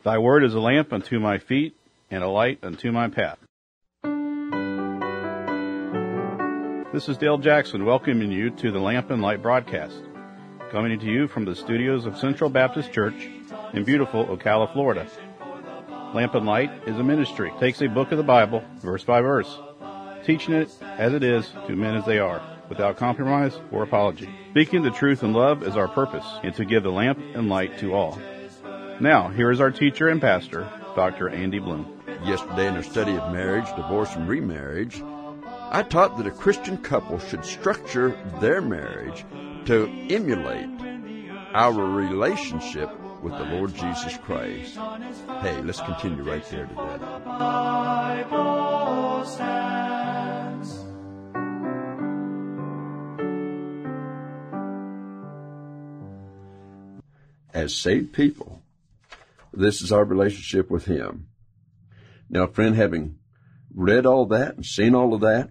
Thy word is a lamp unto my feet and a light unto my path. This is Dale Jackson welcoming you to the Lamp and Light broadcast, coming to you from the studios of Central Baptist Church in beautiful Ocala, Florida. Lamp and Light is a ministry. It takes a book of the Bible, verse by verse, teaching it as it is to men as they are, without compromise or apology. Speaking the truth in love is our purpose, and to give the lamp and light to all. Now, here is our teacher and pastor, Dr. Andy Bloom. Yesterday in our study of marriage, divorce, and remarriage, I taught that a Christian couple should structure their marriage to emulate our relationship with the Lord Jesus Christ. Hey, let's continue right there today. As saved people, this is our relationship with Him. Now, friend, having read all that and seen all of that,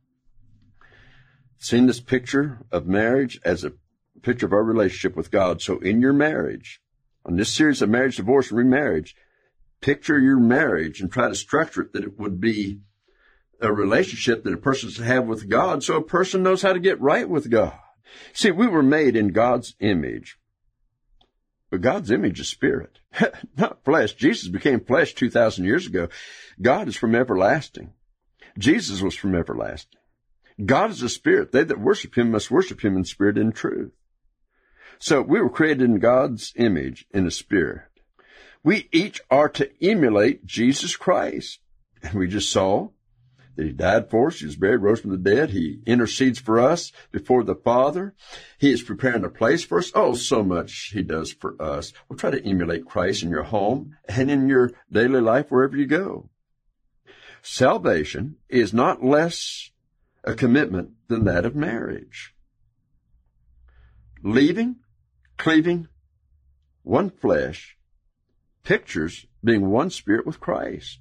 seen this picture of marriage as a picture of our relationship with God. So in your marriage, on this series of marriage, divorce, and remarriage, picture your marriage and try to structure it that it would be a relationship that a person should have with God so a person knows how to get right with God. See, we were made in God's image, but God's image is spirit, not flesh. Jesus became flesh 2,000 years ago. God is from everlasting. Jesus was from everlasting. God is a spirit. They that worship Him must worship Him in spirit and truth. So we were created in God's image in a spirit. We each are to emulate Jesus Christ. And we just saw that He died for us. He was buried, rose from the dead. He intercedes for us before the Father. He is preparing a place for us. Oh, so much He does for us. We'll try to emulate Christ in your home and in your daily life wherever you go. Salvation is not less a commitment than that of marriage. Leaving, cleaving, one flesh, pictures being one spirit with Christ.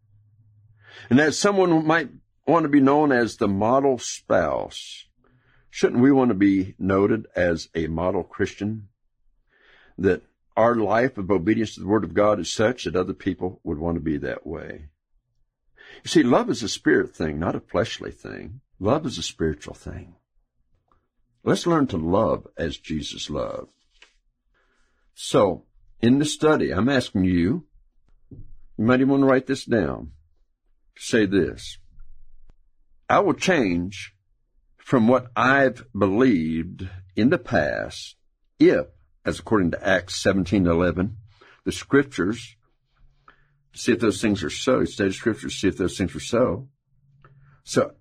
And as someone who might want to be known as the model spouse, shouldn't we want to be noted as a model Christian? That our life of obedience to the Word of God is such that other people would want to be that way. You see, love is a spirit thing, not a fleshly thing. Love is a spiritual thing. Let's learn to love as Jesus loved. So, in the study, I'm asking you, you might even want to write this down, say this: I will change from what I've believed in the past if, as according to Acts 17:11, the Scriptures, see if those things are so, study Scriptures, see if those things are so. So,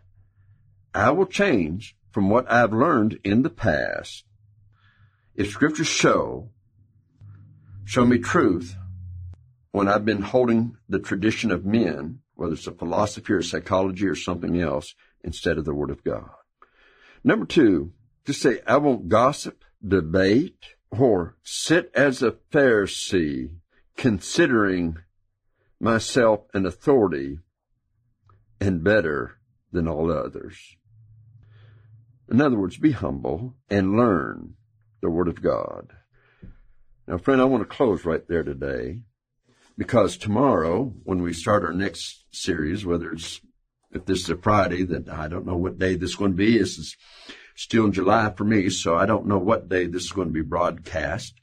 I will change from what I've learned in the past if Scriptures show me truth when I've been holding the tradition of men, whether it's a philosophy or psychology or something else, instead of the Word of God. Number two, just say, I won't gossip, debate, or sit as a Pharisee, considering myself an authority and better than all others. In other words, be humble and learn the Word of God. Now, friend, I want to close right there today, because tomorrow, when we start our next series, if this is a Friday, then I don't know what day this is going to be. This is still in July for me, so I don't know what day this is going to be broadcast.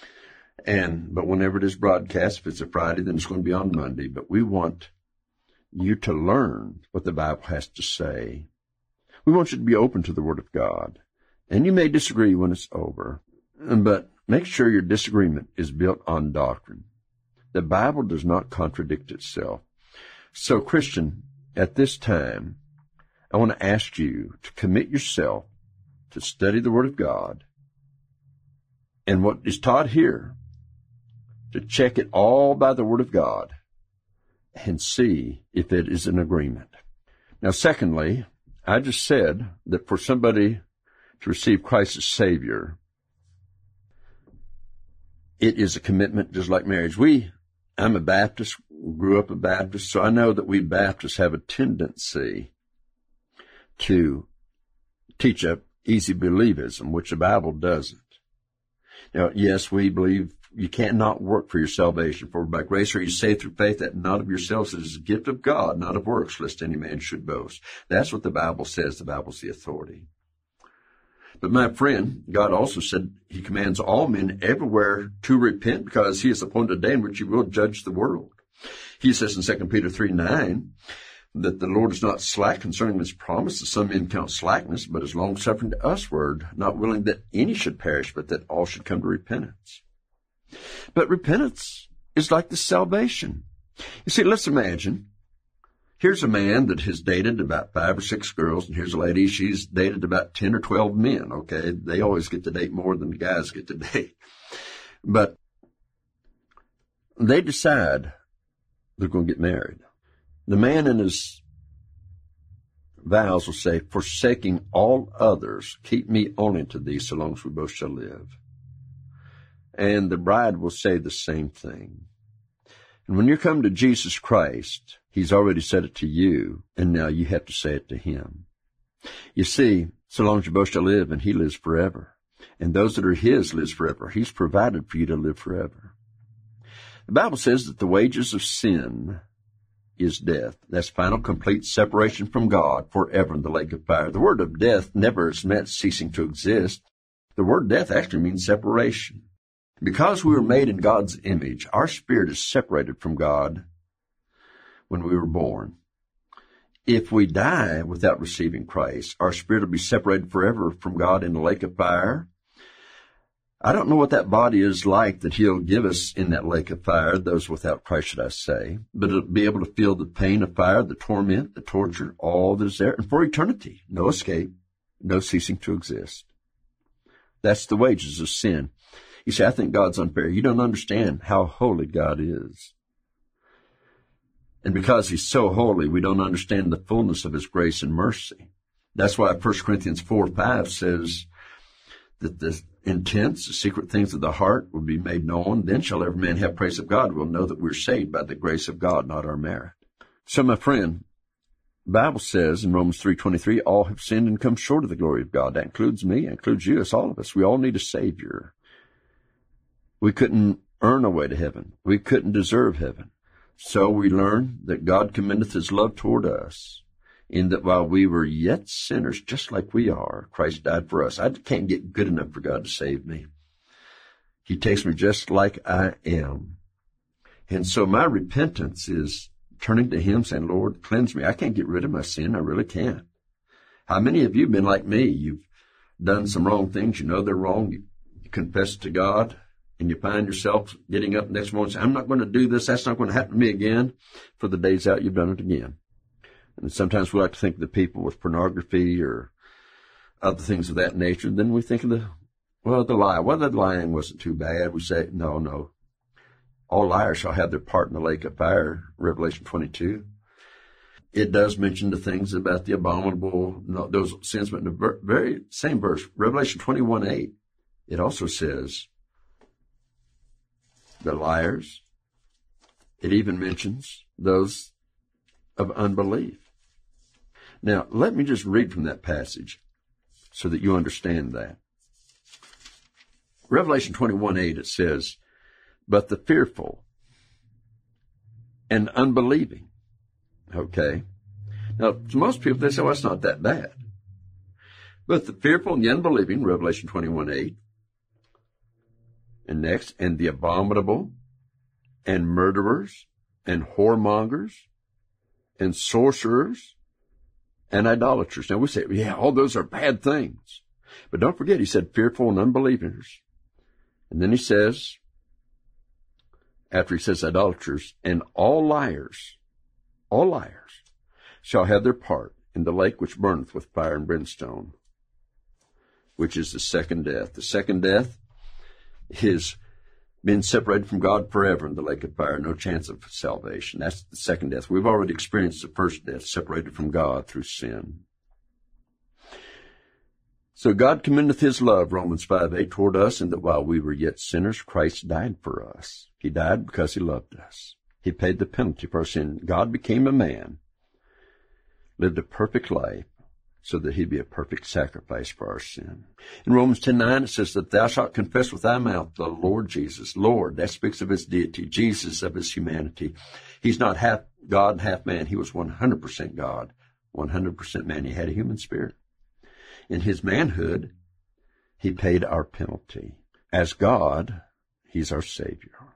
But whenever it is broadcast, if it's a Friday, then it's going to be on Monday. But we want you to learn what the Bible has to say. We want you to be open to the Word of God. And you may disagree when it's over, but make sure your disagreement is built on doctrine. The Bible does not contradict itself. So, Christian, at this time, I want to ask you to commit yourself to study the Word of God and what is taught here, to check it all by the Word of God and see if it is an agreement. Now, secondly, I just said that for somebody to receive Christ as Savior, it is a commitment just like marriage. I'm a Baptist, grew up a Baptist, so I know that we Baptists have a tendency to teach a easy believism, which the Bible doesn't. Now, yes, we believe You cannot work for your salvation. For by grace are you saved through faith, that not of yourselves. It is a gift of God, not of works, lest any man should boast. That's what the Bible says. The Bible's the authority. But my friend, God also said he commands all men everywhere to repent, because he has appointed a day in which he will judge the world. He says in 2 Peter 3:9 that the Lord is not slack concerning his promise, as some men count slackness, but is long-suffering to usward, not willing that any should perish, but that all should come to repentance. But repentance is like the salvation. You see, let's imagine, here's a man that has dated about 5 or 6 girls, and here's a lady, she's dated about 10 or 12 men, okay? They always get to date more than the guys get to date. But they decide they're going to get married. The man in his vows will say, forsaking all others, keep me only to thee, so long as we both shall live. And the bride will say the same thing. And when you come to Jesus Christ, he's already said it to you, and now you have to say it to him. You see, so long as you both shall live, and he lives forever. And those that are his lives forever. He's provided for you to live forever. The Bible says that the wages of sin is death. That's final, complete separation from God forever in the lake of fire. The word of death never is meant ceasing to exist. The word death actually means separation. Because we were made in God's image, our spirit is separated from God when we were born. If we die without receiving Christ, our spirit will be separated forever from God in the lake of fire. I don't know what that body is like that he'll give us in that lake of fire, those without Christ, should I say, but it'll be able to feel the pain of fire, the torment, the torture, all that is there, and for eternity. No escape, no ceasing to exist. That's the wages of sin. You say, I think God's unfair. You don't understand how holy God is. And because he's so holy, we don't understand the fullness of his grace and mercy. That's why 1 Corinthians 4:5 says that the intents, the secret things of the heart will be made known. Then shall every man have praise of God. We'll know that we're saved by the grace of God, not our merit. So, my friend, the Bible says in Romans 3:23, all have sinned and come short of the glory of God. That includes me, that includes you, it's all of us. We all need a Savior. We couldn't earn a way to heaven. We couldn't deserve heaven. So we learn that God commendeth his love toward us, in that while we were yet sinners, just like we are, Christ died for us. I can't get good enough for God to save me. He takes me just like I am. And so my repentance is turning to him, saying, Lord, cleanse me. I can't get rid of my sin. I really can't. How many of you have been like me? You've done some wrong things. You know they're wrong. You confess it to God, and you find yourself getting up the next morning and saying, I'm not going to do this. That's not going to happen to me again. For the days out, you've done it again. And sometimes we like to think of the people with pornography or other things of that nature. Then we think of the lie. Well, the lying wasn't too bad. We say, no. All liars shall have their part in the lake of fire, Revelation 22. It does mention the things about the abominable, those sins, but in the very same verse, Revelation 21:8, it also says the liars. It even mentions those of unbelief. Now, let me just read from that passage so that you understand that. Revelation 21:8, it says, but the fearful and unbelieving. Okay. Now, to most people, they say, well, it's not that bad. But the fearful and the unbelieving, Revelation 21:8, and next, and the abominable, and murderers, and whoremongers, and sorcerers, and idolaters. Now we say, yeah, all those are bad things. But don't forget, he said fearful and unbelievers. And then he says, after he says idolaters, and all liars shall have their part in the lake which burneth with fire and brimstone, which is the second death. The second death is being separated from God forever in the lake of fire, no chance of salvation. That's the second death. We've already experienced the first death, separated from God through sin. So God commendeth his love, Romans 5:8, toward us, in that while we were yet sinners, Christ died for us. He died because he loved us. He paid the penalty for our sin. God became a man, lived a perfect life, so that he'd be a perfect sacrifice for our sin. In Romans 10:9, it says that thou shalt confess with thy mouth the Lord Jesus. Lord, that speaks of his deity. Jesus of his humanity. He's not half God and half man. He was 100% God, 100% man. He had a human spirit. In his manhood, he paid our penalty. As God, he's our Savior.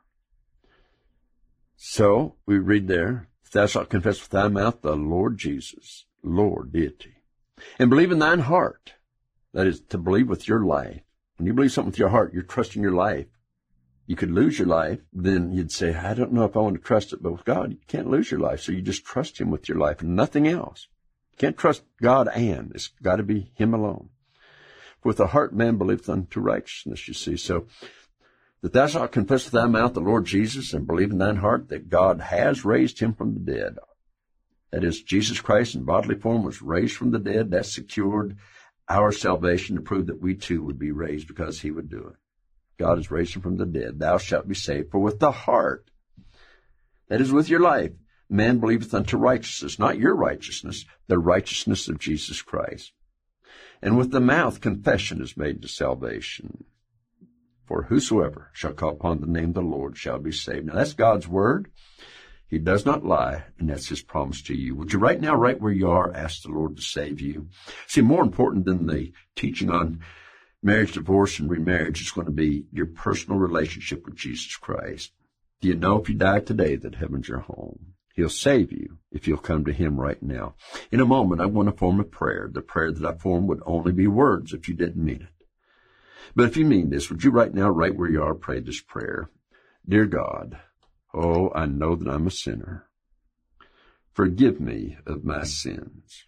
So we read there, thou shalt confess with thy mouth the Lord Jesus, Lord, deity, and believe in thine heart. That is, to believe with your life. When you believe something with your heart, you're trusting your life. You could lose your life, then you'd say, I don't know if I want to trust it, but with God, you can't lose your life. So you just trust him with your life and nothing else. You can't trust God and. It's got to be him alone. For with the heart man believeth unto righteousness, you see. So that thou shalt confess with thy mouth the Lord Jesus and believe in thine heart that God has raised him from the dead. That is, Jesus Christ in bodily form was raised from the dead. That secured our salvation to prove that we too would be raised because he would do it. God has raised him from the dead. Thou shalt be saved. For with the heart, that is with your life, man believeth unto righteousness, not your righteousness, the righteousness of Jesus Christ. And with the mouth confession is made to salvation. For whosoever shall call upon the name of the Lord shall be saved. Now that's God's word. He does not lie, and that's his promise to you. Would you right now, right where you are, ask the Lord to save you? See, more important than the teaching on marriage, divorce, and remarriage is going to be your personal relationship with Jesus Christ. Do you know if you die today that heaven's your home? He'll save you if you'll come to him right now. In a moment, I want to form a prayer. The prayer that I form would only be words if you didn't mean it. But if you mean this, would you right now, right where you are, pray this prayer? Dear God, oh, I know that I'm a sinner. Forgive me of my sins.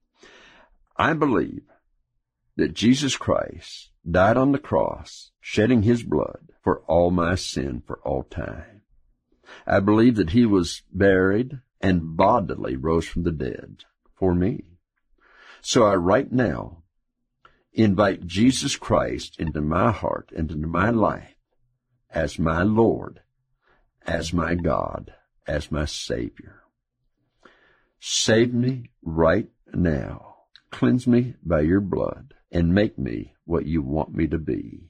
I believe that Jesus Christ died on the cross, shedding his blood for all my sin for all time. I believe that he was buried and bodily rose from the dead for me. So I right now invite Jesus Christ into my heart and into my life as my Lord, as my God, as my Savior. Save me right now. Cleanse me by your blood and make me what you want me to be.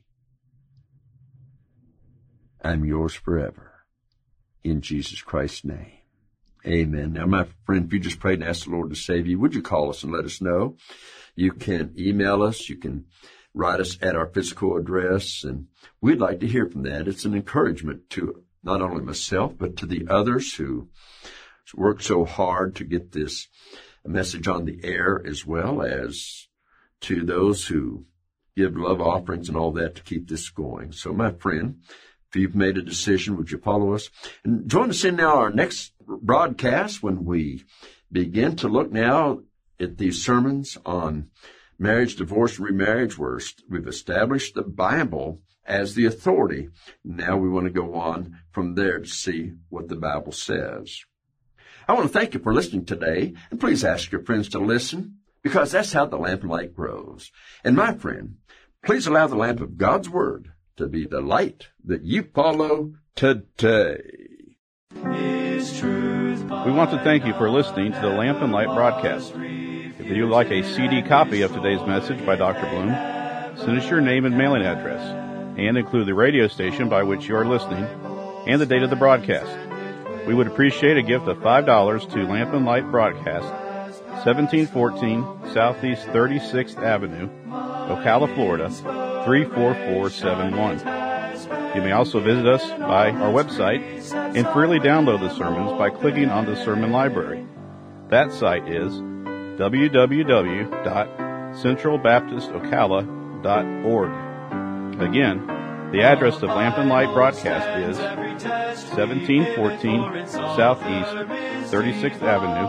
I'm yours forever. In Jesus Christ's name. Amen. Now, my friend, if you just prayed and asked the Lord to save you, would you call us and let us know? You can email us. You can write us at our physical address, and we'd like to hear from that. It's an encouragement to not only myself, but to the others who work so hard to get this message on the air, as well as to those who give love offerings and all that to keep this going. So, my friend, if you've made a decision, would you follow us? And join us in now our next broadcast when we begin to look now at these sermons on marriage, divorce, and remarriage. We've established the Bible as the authority. Now we want to go on from there to see what the Bible says. I want to thank you for listening today, and please ask your friends to listen, because that's how the lamp and light grows. And my friend, please allow the lamp of God's Word to be the light that you follow today. We want to thank you for listening to the Lamp and Light broadcast. If you'd like a CD copy of today's message by Dr. Bloom, send us your name and mailing address, and include the radio station by which you are listening and the date of the broadcast. We would appreciate a gift of $5 to Lamp and Light Broadcast, 1714 Southeast 36th Avenue, Ocala, Florida, 34471. You may also visit us by our website and freely download the sermons by clicking on the sermon library. That site is www.centralbaptistocala.org. Again, the address of Lamp and Light Broadcast is 1714 Southeast 36th Avenue,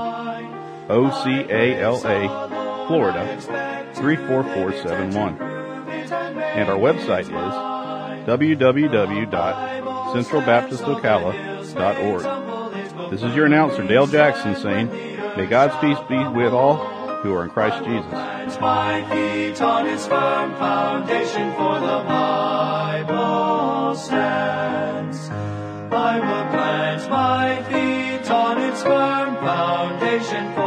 Ocala, Florida, 34471. And our website is www.centralbaptistocala.org. This is your announcer, Dale Jackson, saying, may God's peace be with all who are in Christ Jesus. My feet on its firm foundation, for the Bible stands. I will plant my feet on its firm foundation,